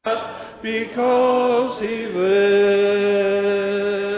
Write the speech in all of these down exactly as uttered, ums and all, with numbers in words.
because he lives.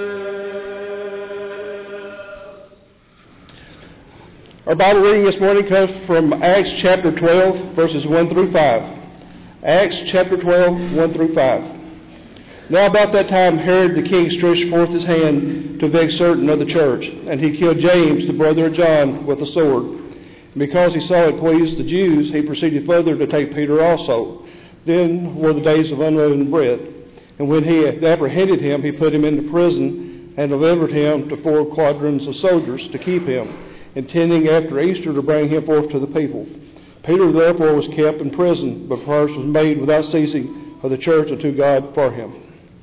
Our Bible reading this morning comes from Acts chapter twelve, verses one through five. Acts chapter twelve, one through five. Now about that time Herod the king stretched forth his hand to vex certain of the church, and he killed James, the brother of John, with a sword. And because he saw it pleased the Jews, he proceeded further to take Peter also. Then were the days of unleavened bread. And when he had apprehended him, he put him into prison and delivered him to four quadrants of soldiers to keep him, intending after Easter to bring him forth to the people. Peter therefore was kept in prison, but prayers was made without ceasing for the church and to God for him.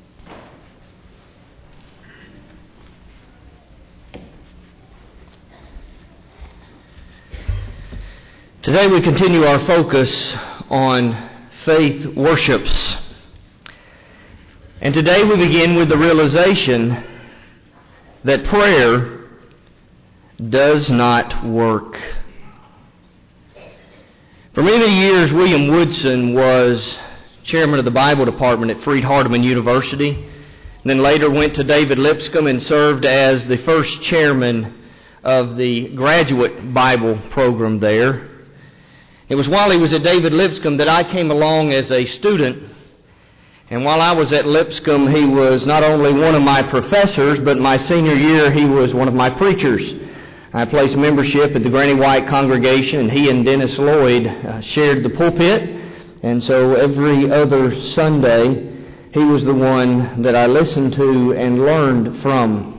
Today we continue our focus on faith worships. And today we begin with the realization that prayer does not work. For many, many years, William Woodson was chairman of the Bible department at Freed-Hardeman University, and then later went to David Lipscomb and served as the first chairman of the graduate Bible program there. It was while he was at David Lipscomb that I came along as a student, and while I was at Lipscomb, he was not only one of my professors, but my senior year he was one of my preachers. I placed membership at the Granny White congregation, and he and Dennis Lloyd uh, shared the pulpit, and so every other Sunday he was the one that I listened to and learned from.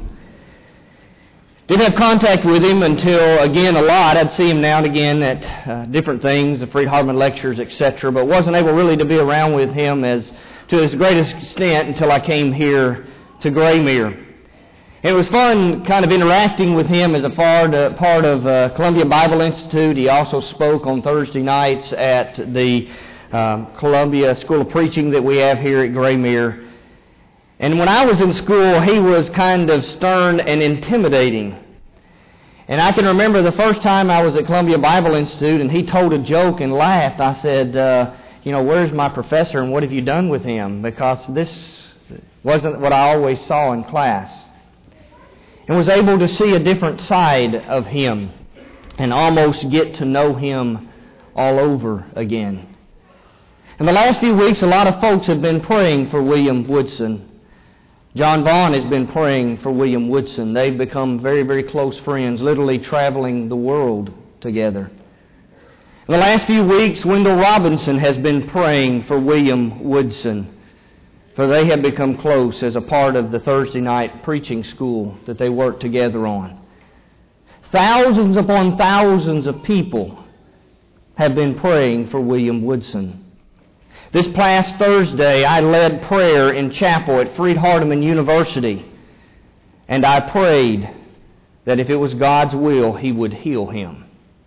Didn't have contact with him until, again, a lot. I'd see him now and again at uh, different things, the Freed-Hardeman lectures, et cetera, but wasn't able really to be around with him as to his greatest extent until I came here to Graymere. It was fun kind of interacting with him as a part, uh, part of uh, Columbia Bible Institute. He also spoke on Thursday nights at the um, Columbia School of Preaching that we have here at Graymere. And when I was in school, he was kind of stern and intimidating. And I can remember the first time I was at Columbia Bible Institute and he told a joke and laughed. I said, uh, you know, where's my professor and what have you done with him? Because this wasn't what I always saw in class. And was able to see a different side of him and almost get to know him all over again. In the last few weeks, a lot of folks have been praying for William Woodson. John Vaughn has been praying for William Woodson. They've become very, very close friends, literally traveling the world together. In the last few weeks, Wendell Robinson has been praying for William Woodson, for they have become close as a part of the Thursday night preaching school that they work together on. Thousands upon thousands of people have been praying for William Woodson. This past Thursday, I led prayer in chapel at Freed-Hardeman University, and I prayed that if it was God's will, He would heal him.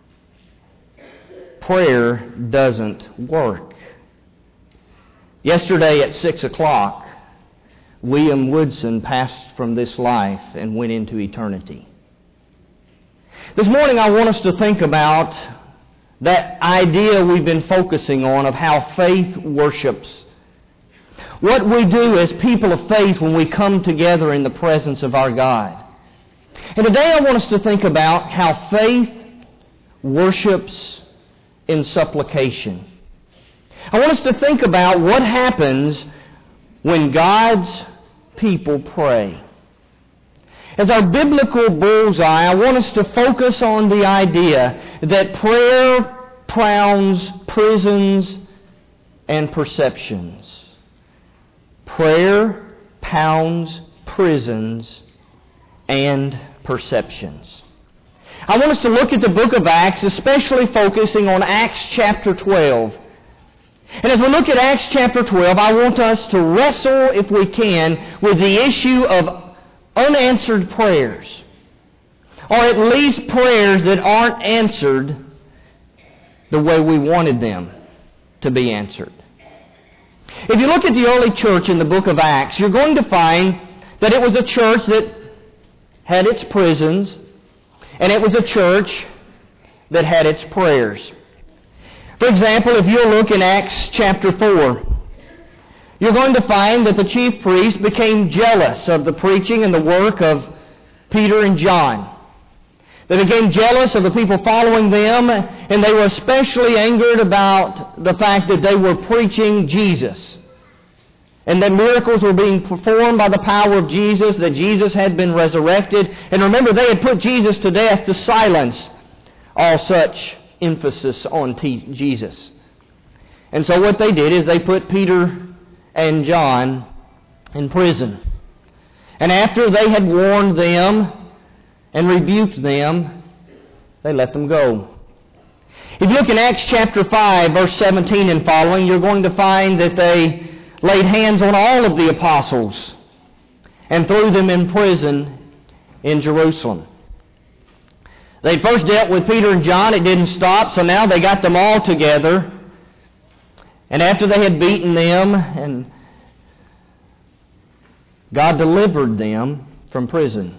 Prayer doesn't work. Yesterday at six o'clock, William Woodson passed from this life and went into eternity. This morning I want us to think about that idea we've been focusing on of how faith worships. What we do as people of faith when we come together in the presence of our God. And today I want us to think about how faith worships in supplication. I want us to think about what happens when God's people pray. As our biblical bullseye, I want us to focus on the idea that prayer pounds prisons and perceptions. Prayer pounds prisons and perceptions. I want us to look at the book of Acts, especially focusing on Acts chapter twelve. And as we look at Acts chapter twelve, I want us to wrestle, if we can, with the issue of unanswered prayers, or at least prayers that aren't answered the way we wanted them to be answered. If you look at the early church in the book of Acts, you're going to find that it was a church that had its prisons, and it was a church that had its prayers. For example, if you look in Acts chapter four, you're going to find that the chief priests became jealous of the preaching and the work of Peter and John. They became jealous of the people following them, and they were especially angered about the fact that they were preaching Jesus, and that miracles were being performed by the power of Jesus, that Jesus had been resurrected. And remember, they had put Jesus to death to silence all such emphasis on t- Jesus. And so what they did is they put Peter and John in prison. And after they had warned them and rebuked them, they let them go. If you look in Acts chapter five, verse seventeen and following, you're going to find that they laid hands on all of the apostles and threw them in prison in Jerusalem. They first dealt with Peter and John. It didn't stop, so now they got them all together. And after they had beaten them, and God delivered them from prison.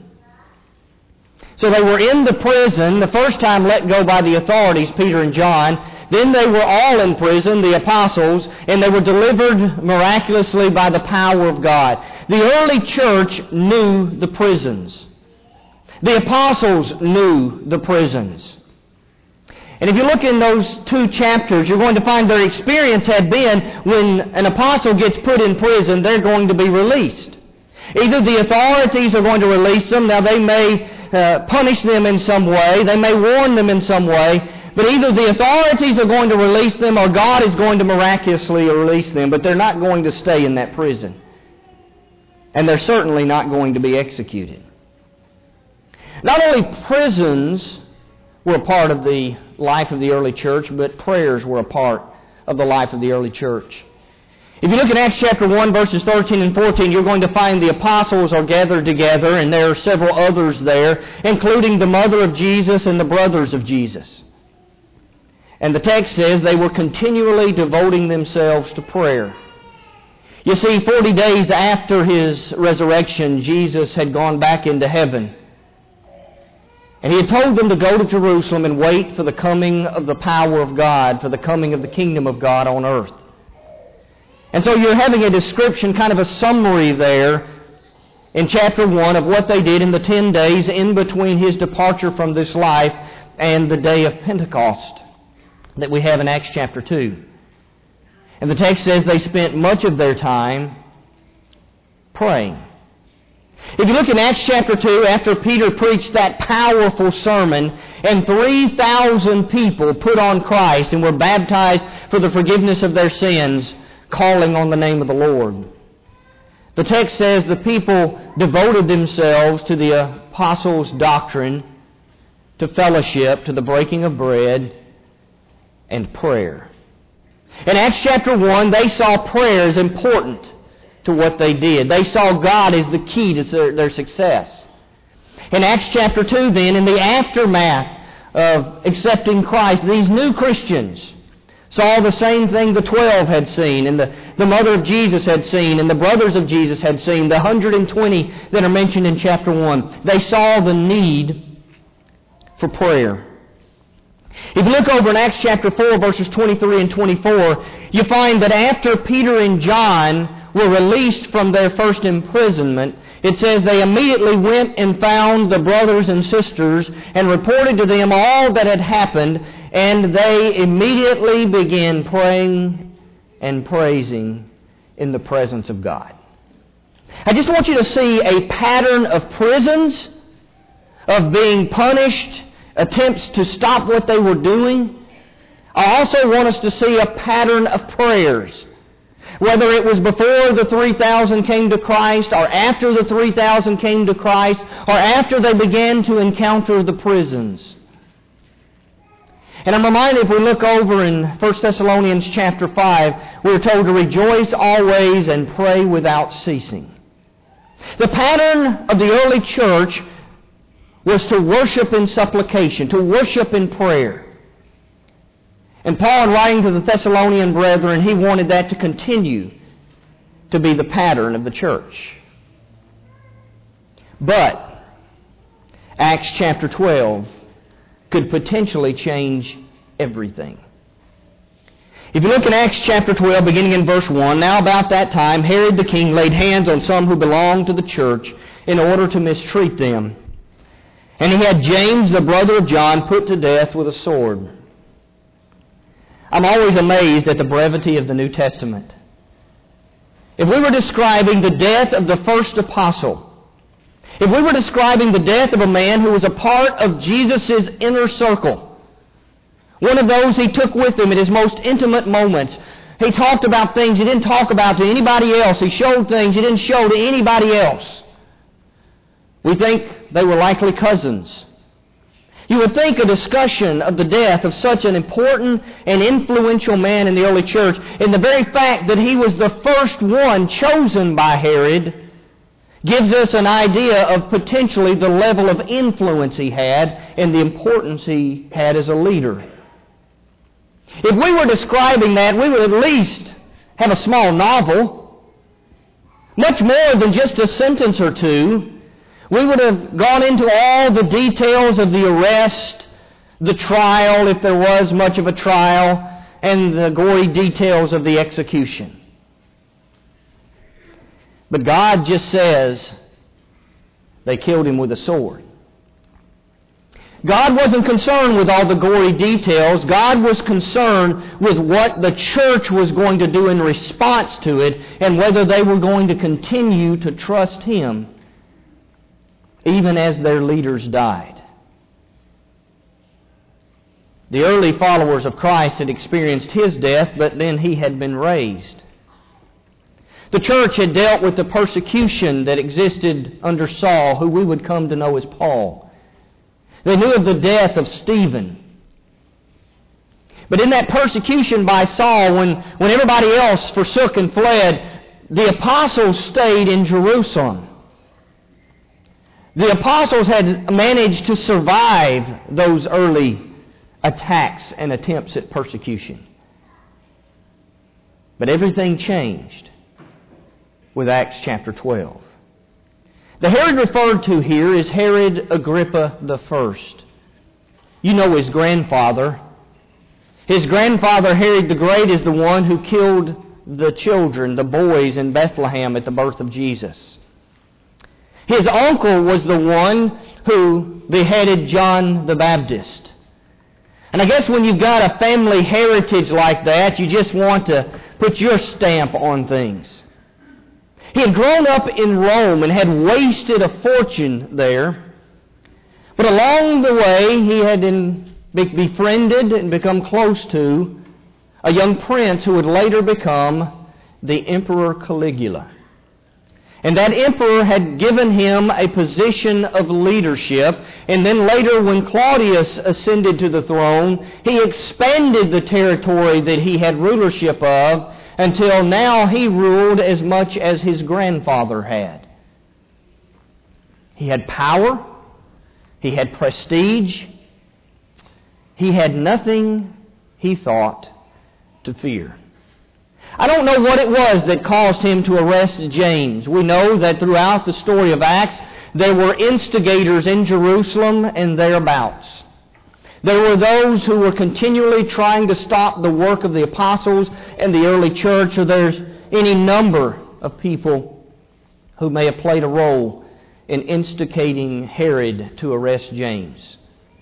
So they were in the prison, the first time let go by the authorities, Peter and John. Then they were all in prison, the apostles, and they were delivered miraculously by the power of God. The early church knew the prisons. The apostles knew the prisons. And if you look in those two chapters, you're going to find their experience had been when an apostle gets put in prison, they're going to be released. Either the authorities are going to release them. Now they may uh, punish them in some way. They may warn them in some way. But either the authorities are going to release them or God is going to miraculously release them. But they're not going to stay in that prison. And they're certainly not going to be executed. Not only prisons were a part of the life of the early church, but prayers were a part of the life of the early church. If you look at Acts chapter one, verses thirteen and fourteen, you're going to find the apostles are gathered together, and there are several others there, including the mother of Jesus and the brothers of Jesus. And the text says they were continually devoting themselves to prayer. You see, forty days after His resurrection, Jesus had gone back into heaven. And He had told them to go to Jerusalem and wait for the coming of the power of God, for the coming of the kingdom of God on earth. And so you're having a description, kind of a summary there in chapter one of what they did in the ten days in between His departure from this life and the day of Pentecost that we have in Acts chapter two. And the text says they spent much of their time praying. If you look in Acts chapter two, after Peter preached that powerful sermon, and three thousand people put on Christ and were baptized for the forgiveness of their sins, calling on the name of the Lord. The text says the people devoted themselves to the apostles' doctrine, to fellowship, to the breaking of bread, and prayer. In Acts chapter one, they saw prayer as important to what they did. They saw God as the key to their, their success. In Acts chapter two, then, in the aftermath of accepting Christ, these new Christians saw the same thing the twelve had seen, and the, the mother of Jesus had seen, and the brothers of Jesus had seen, the one hundred twenty that are mentioned in chapter one. They saw the need for prayer. If you look over in Acts chapter four, verses twenty-three and twenty-four, you find that after Peter and John were released from their first imprisonment, it says they immediately went and found the brothers and sisters and reported to them all that had happened, and they immediately began praying and praising in the presence of God. I just want you to see a pattern of prisons, of being punished, attempts to stop what they were doing. I also want us to see a pattern of prayers. Whether it was before the three thousand came to Christ, or after the three thousand came to Christ, or after they began to encounter the prisons. And I'm reminded, if we look over in First Thessalonians chapter five, we're told to rejoice always and pray without ceasing. The pattern of the early church was to worship in supplication, to worship in prayer. And Paul, in writing to the Thessalonian brethren, he wanted that to continue to be the pattern of the church. But Acts chapter twelve could potentially change everything. If you look in Acts chapter twelve, beginning in verse one, now about that time Herod the king laid hands on some who belonged to the church in order to mistreat them. And he had James, the brother of John, put to death with a sword. I'm always amazed at the brevity of the New Testament. If we were describing the death of the first apostle, if we were describing the death of a man who was a part of Jesus' inner circle, one of those he took with him in his most intimate moments, he talked about things he didn't talk about to anybody else. He showed things he didn't show to anybody else. We think they were likely cousins. You would think a discussion of the death of such an important and influential man in the early church, in the very fact that he was the first one chosen by Herod, gives us an idea of potentially the level of influence he had and the importance he had as a leader. If we were describing that, we would at least have a small novel, much more than just a sentence or two. We would have gone into all the details of the arrest, the trial, if there was much of a trial, and the gory details of the execution. But God just says they killed him with a sword. God wasn't concerned with all the gory details. God was concerned with what the church was going to do in response to it and whether they were going to continue to trust Him even as their leaders died. The early followers of Christ had experienced His death, but then He had been raised. The church had dealt with the persecution that existed under Saul, who we would come to know as Paul. They knew of the death of Stephen. But in that persecution by Saul, when, when everybody else forsook and fled, the apostles stayed in Jerusalem. The apostles had managed to survive those early attacks and attempts at persecution. But everything changed with Acts chapter twelve. The Herod referred to here is Herod Agrippa the First. You know his grandfather. His grandfather, Herod the Great, is the one who killed the children, the boys in Bethlehem at the birth of Jesus. His uncle was the one who beheaded John the Baptist. And I guess when you've got a family heritage like that, you just want to put your stamp on things. He had grown up in Rome and had wasted a fortune there. But along the way, he had in, be, befriended and become close to a young prince who would later become the Emperor Caligula. And that emperor had given him a position of leadership. And then later, when Claudius ascended to the throne, he expanded the territory that he had rulership of, until now he ruled as much as his grandfather had. He had power. He had prestige. He had nothing, he thought, to fear. I don't know what it was that caused him to arrest James. We know that throughout the story of Acts, there were instigators in Jerusalem and thereabouts. There were those who were continually trying to stop the work of the apostles and the early church, or there's any number of people who may have played a role in instigating Herod to arrest James.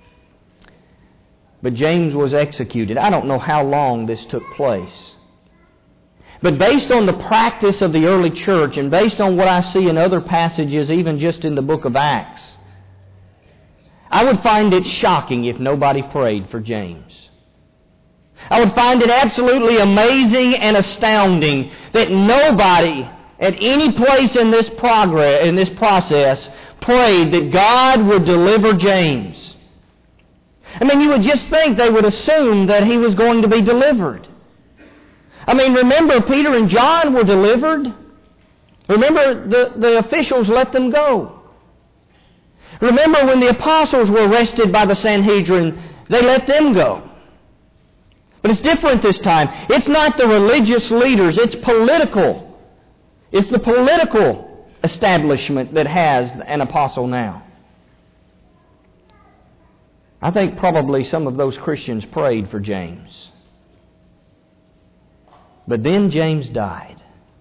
But James was executed. I don't know how long this took place. But based on the practice of the early church, and based on what I see in other passages, even just in the book of Acts, I would find it shocking if nobody prayed for James. I would find it absolutely amazing and astounding that nobody at any place in this progress, in this process, prayed that God would deliver James. I mean, you would just think they would assume that he was going to be delivered. I mean, remember, Peter and John were delivered. Remember, the, the officials let them go. Remember, when the apostles were arrested by the Sanhedrin, they let them go. But it's different this time. It's not the religious leaders, it's political. It's the political establishment that has an apostle now. I think probably some of those Christians prayed for James. But then James died.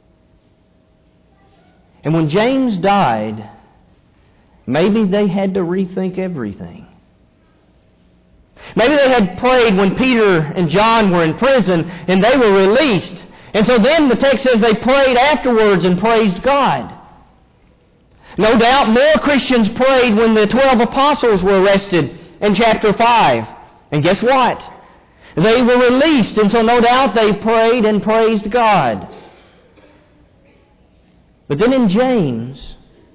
And when James died, maybe they had to rethink everything. Maybe they had prayed when Peter and John were in prison and they were released. And so then the text says they prayed afterwards and praised God. No doubt more Christians prayed when the twelve apostles were arrested in chapter five. And guess what? They were released, and so no doubt they prayed and praised God. But then in James,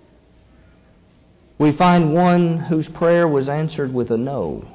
we find one whose prayer was answered with a no.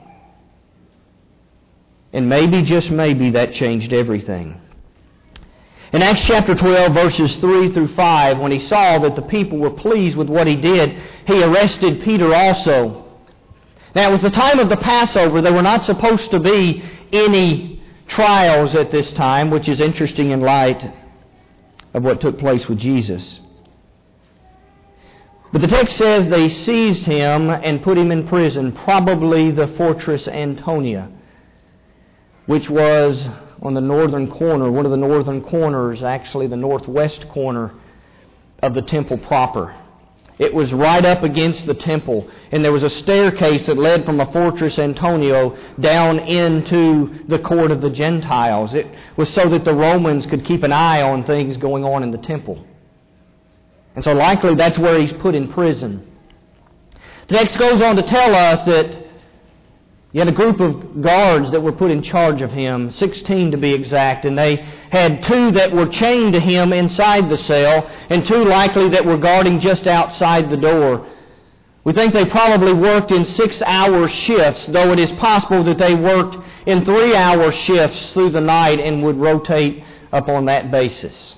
And maybe, just maybe, that changed everything. In Acts chapter twelve, verses three through five, when he saw that the people were pleased with what he did, he arrested Peter also. Now, it was the time of the Passover. There were not supposed to be any trials at this time, which is interesting in light of what took place with Jesus. But the text says they seized him and put him in prison, probably the fortress Antonia, which was on the northern corner, one of the northern corners, actually the northwest corner of the temple proper. It was right up against the temple, and there was a staircase that led from a fortress Antonio down into the court of the Gentiles. It was so that the Romans could keep an eye on things going on in the temple. And so likely that's where he's put in prison. The text goes on to tell us that you had a group of guards that were put in charge of him, sixteen to be exact, and they had two that were chained to him inside the cell, and two likely that were guarding just outside the door. We think they probably worked in six-hour shifts, though it is possible that they worked in three-hour shifts through the night and would rotate upon that basis.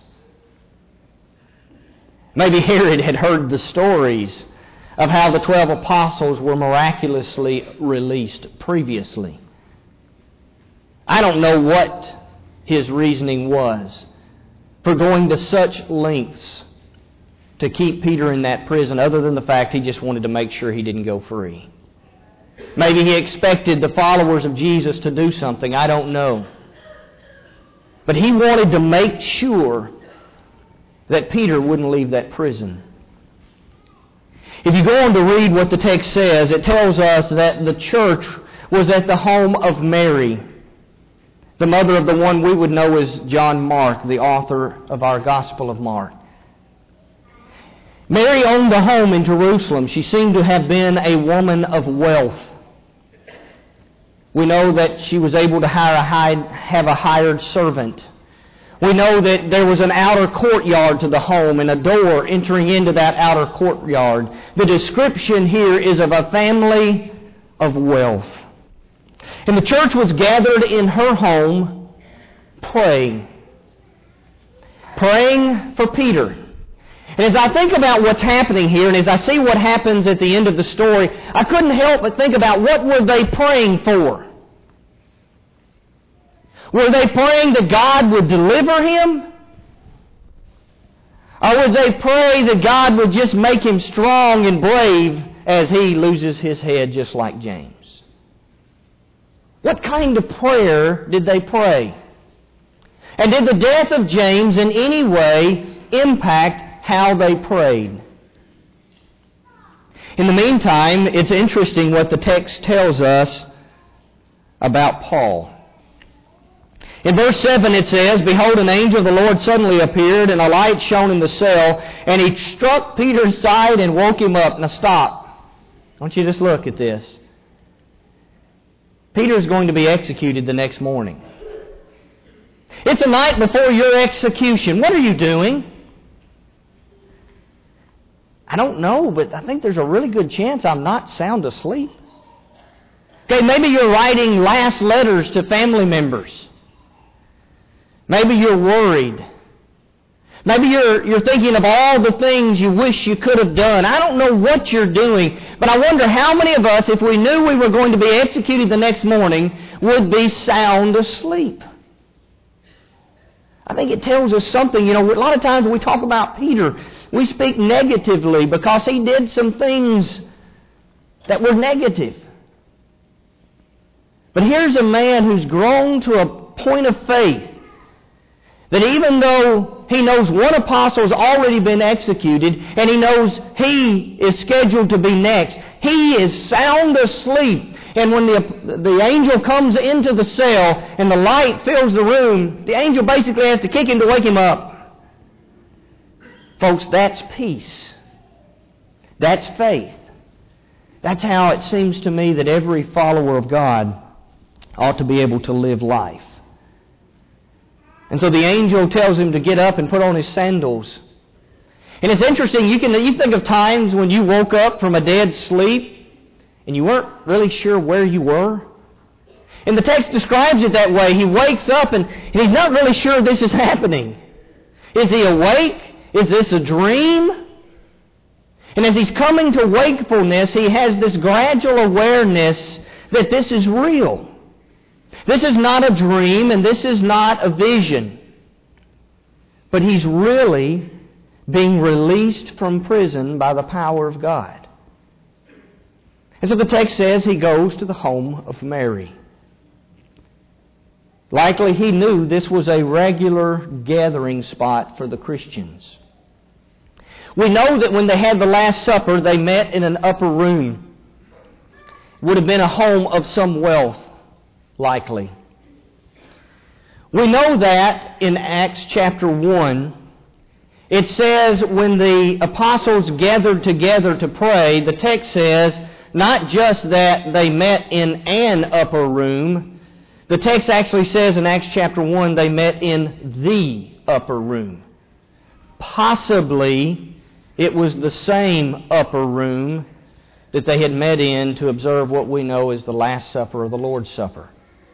Maybe Herod had heard the stories of how the twelve apostles were miraculously released previously. I don't know what his reasoning was for going to such lengths to keep Peter in that prison, other than the fact he just wanted to make sure he didn't go free. Maybe he expected the followers of Jesus to do something. I don't know. But he wanted to make sure that Peter wouldn't leave that prison. If you go on to read what the text says, it tells us that the church was at the home of Mary, the mother of the one we would know as John Mark, the author of our Gospel of Mark. Mary owned a home in Jerusalem. She seemed to have been a woman of wealth. We know that she was able to hire a, have a hired servant. We know that there was an outer courtyard to the home and a door entering into that outer courtyard. The description here is of a family of wealth. And the church was gathered in her home praying. Praying for Peter. And as I think about what's happening here, and as I see what happens at the end of the story, I couldn't help but think about what were they praying for? Were they praying that God would deliver him? Or would they pray that God would just make him strong and brave as he loses his head just like James? What kind of prayer did they pray? And did the death of James in any way impact how they prayed? In the meantime, it's interesting what the text tells us about Paul. In verse seven it says, "Behold, an angel of the Lord suddenly appeared, and a light shone in the cell, and he struck Peter's side and woke him up." Now stop. I want you to just look at this. Peter is going to be executed the next morning. It's the night before your execution. What are you doing? I don't know, but I think there's a really good chance I'm not sound asleep. Okay, maybe you're writing last letters to family members. Maybe you're worried. Maybe you're, you're thinking of all the things you wish you could have done. I don't know what you're doing, but I wonder how many of us, if we knew we were going to be executed the next morning, would be sound asleep. I think it tells us something. You know, a lot of times when we talk about Peter, we speak negatively because he did some things that were negative. But here's a man who's grown to a point of faith That even though he knows one apostle has already been executed, and he knows he is scheduled to be next, he is sound asleep. And when the, the angel comes into the cell and the light fills the room, the angel basically has to kick him to wake him up. Folks, that's peace. That's faith. That's how it seems to me that every follower of God ought to be able to live life. And so the angel tells him to get up and put on his sandals. And it's interesting, you can you think of times when you woke up from a dead sleep and you weren't really sure where you were. And the text describes it that way. He wakes up and, and he's not really sure this is happening. Is he awake? Is this a dream? And as he's coming to wakefulness, he has this gradual awareness that this is real. This is not a dream and this is not a vision. But he's really being released from prison by the power of God. And so the text says he goes to the home of Mary. Likely he knew this was a regular gathering spot for the Christians. We know that when they had the Last Supper, they met in an upper room. It would have been a home of some wealth, likely. We know that in Acts chapter one, it says when the apostles gathered together to pray, the text says, not just that they met in an upper room. The text actually says in Acts chapter one, they met in the upper room. Possibly, it was the same upper room that they had met in to observe what we know as the Last Supper or the Lord's Supper.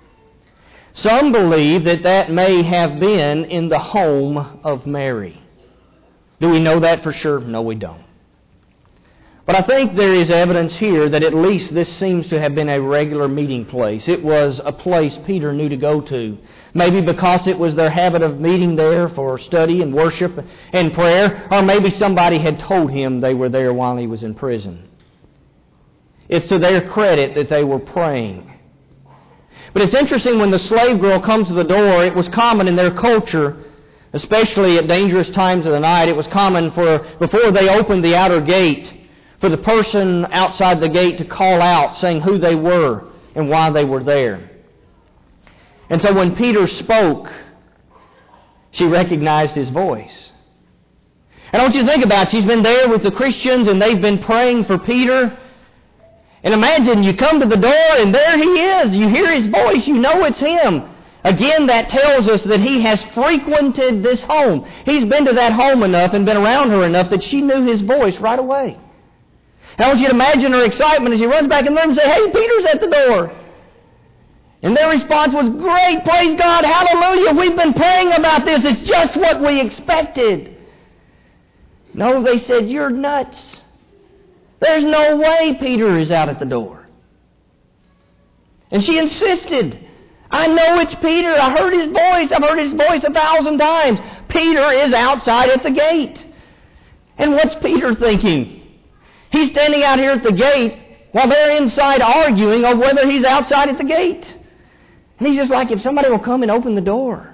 Some believe that that may have been in the home of Mary. Do we know that for sure? No, we don't. But I think there is evidence here that at least this seems to have been a regular meeting place. It was a place Peter knew to go to. Maybe because it was their habit of meeting there for study and worship and prayer, or maybe somebody had told him they were there while he was in prison. It's to their credit that they were praying. But it's interesting, when the slave girl comes to the door, it was common in their culture, especially at dangerous times of the night, it was common for, before they opened the outer gate, for the person outside the gate to call out, saying who they were and why they were there. And so when Peter spoke, she recognized his voice. And I want you to think about it. She's been there with the Christians and they've been praying for Peter. And imagine you come to the door and there he is. You hear his voice. You know it's him. Again, that tells us that he has frequented this home. He's been to that home enough and been around her enough that she knew his voice right away. And I want you to imagine her excitement as she runs back in the room and says, "Hey, Peter's at the door." And their response was, "Great, praise God, hallelujah, we've been praying about this. It's just what we expected." No, they said, "You're nuts. There's no way Peter is out at the door." And she insisted, "I know it's Peter. I heard his voice. I've heard his voice a thousand times. Peter is outside at the gate." And what's Peter thinking? He's standing out here at the gate while they're inside arguing over whether he's outside at the gate. And he's just like, if somebody will come and open the door.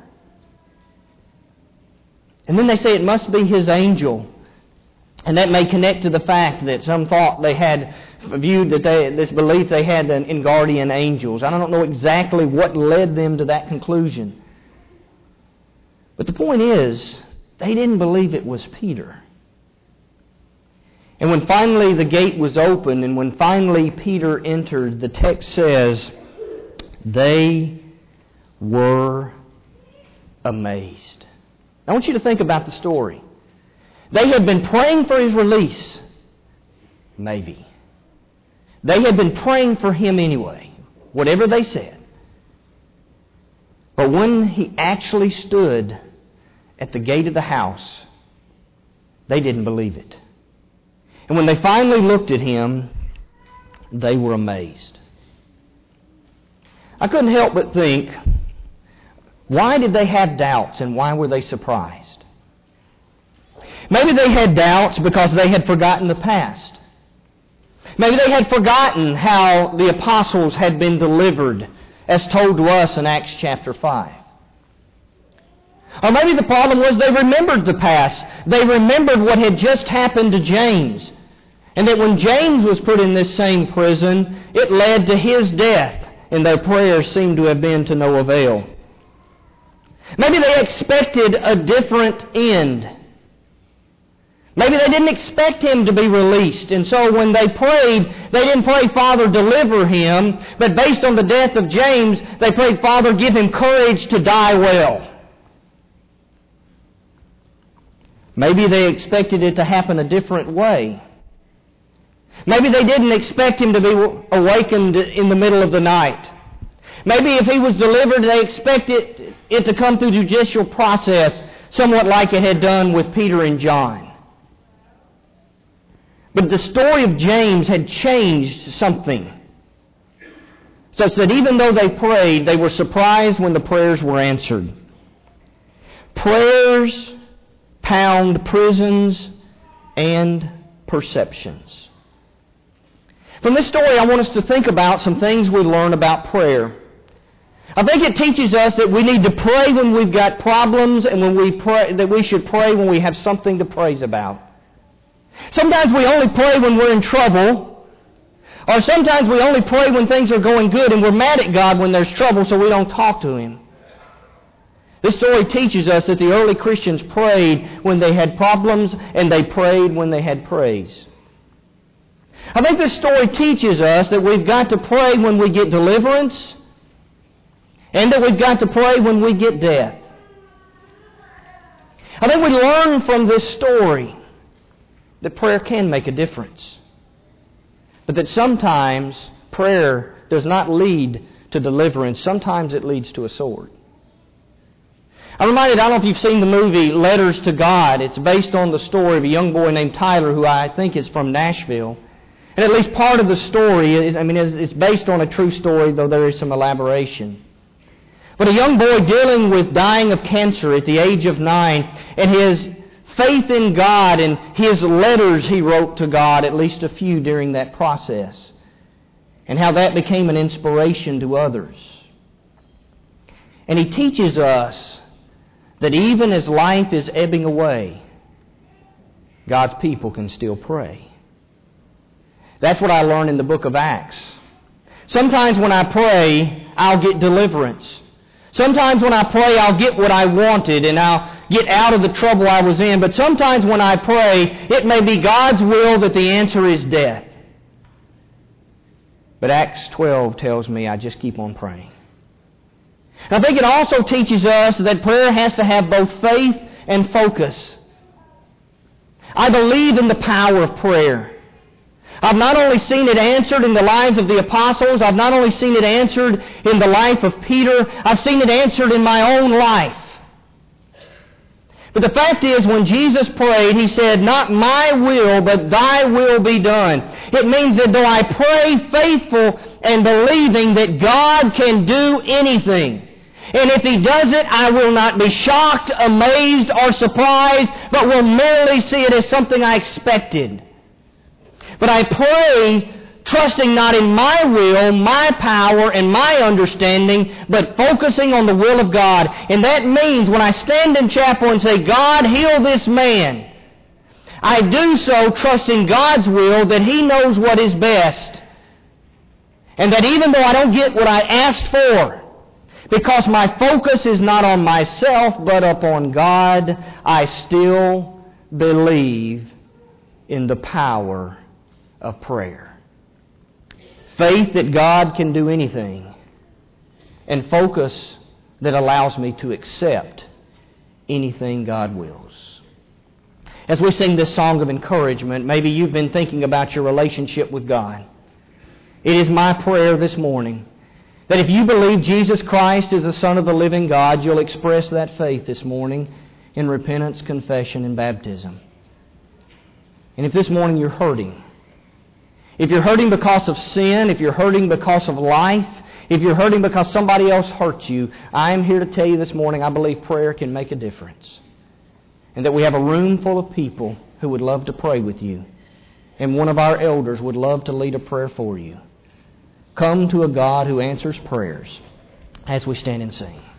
And then they say it must be his angel. And that may connect to the fact that some thought they had viewed that they, this belief they had in guardian angels. I don't know exactly what led them to that conclusion. But the point is, they didn't believe it was Peter. And when finally the gate was open and when finally Peter entered, the text says, they were amazed. I want you to think about the story. They had been praying for his release. Maybe. They had been praying for him anyway, whatever they said. But when he actually stood at the gate of the house, they didn't believe it. And when they finally looked at him, they were amazed. I couldn't help but think, why did they have doubts and why were they surprised? Maybe they had doubts because they had forgotten the past. Maybe they had forgotten how the apostles had been delivered, as told to us in Acts chapter five. Or maybe the problem was they remembered the past. They remembered what had just happened to James. And that when James was put in this same prison, it led to his death, and their prayers seemed to have been to no avail. Maybe they expected a different end. Maybe they didn't expect him to be released, and so when they prayed, they didn't pray, Father, deliver him, but based on the death of James, they prayed, Father, give him courage to die well. Maybe they expected it to happen a different way. Maybe they didn't expect him to be awakened in the middle of the night. Maybe if he was delivered, they expected it to come through judicial process, somewhat like it had done with Peter and John. But the story of James had changed something, such that even though they prayed, they were surprised when the prayers were answered. Prayers pound prisons and perceptions. From this story, I want us to think about some things we learn about prayer. I think it teaches us that we need to pray when we've got problems, and when we pray, that we should pray when we have something to praise about. Sometimes we only pray when we're in trouble, or sometimes we only pray when things are going good, and we're mad at God when there's trouble, so we don't talk to Him. This story teaches us that the early Christians prayed when they had problems, and they prayed when they had praise. I think this story teaches us that we've got to pray when we get deliverance, and that we've got to pray when we get death. I think we learn from this story that prayer can make a difference, but that sometimes prayer does not lead to deliverance. Sometimes it leads to a sword. I'm reminded, I don't know if you've seen the movie Letters to God. It's based on the story of a young boy named Tyler, who I think is from Nashville. And at least part of the story, I mean, it's based on a true story, though there is some elaboration. But a young boy dealing with dying of cancer at the age of nine, and his faith in God and his letters he wrote to God, at least a few during that process, and how that became an inspiration to others. And he teaches us that even as life is ebbing away, God's people can still pray. That's what I learned in the book of Acts. Sometimes when I pray, I'll get deliverance. Sometimes when I pray, I'll get what I wanted and I'll get out of the trouble I was in. But sometimes when I pray, it may be God's will that the answer is death. But Acts twelve tells me I just keep on praying. I think it also teaches us that prayer has to have both faith and focus. I believe in the power of prayer. I've not only seen it answered in the lives of the apostles, I've not only seen it answered in the life of Peter, I've seen it answered in my own life. But the fact is, when Jesus prayed, He said, "Not my will, but Thy will be done." It means that though I pray faithful and believing that God can do anything, and if He does it, I will not be shocked, amazed, or surprised, but will merely see it as something I expected. But I pray trusting not in my will, my power, and my understanding, but focusing on the will of God. And that means when I stand in chapel and say, "God, heal this man," I do so trusting God's will, that He knows what is best. And that even though I don't get what I asked for, because my focus is not on myself, but upon God, I still believe in the power of prayer. Faith that God can do anything, and focus that allows me to accept anything God wills. As we sing this song of encouragement, maybe you've been thinking about your relationship with God. It is my prayer this morning that if you believe Jesus Christ is the Son of the living God, you'll express that faith this morning in repentance, confession, and baptism. And if this morning you're hurting, if you're hurting because of sin, if you're hurting because of life, if you're hurting because somebody else hurt you, I am here to tell you this morning I believe prayer can make a difference. And that we have a room full of people who would love to pray with you. And one of our elders would love to lead a prayer for you. Come to a God who answers prayers as we stand and sing.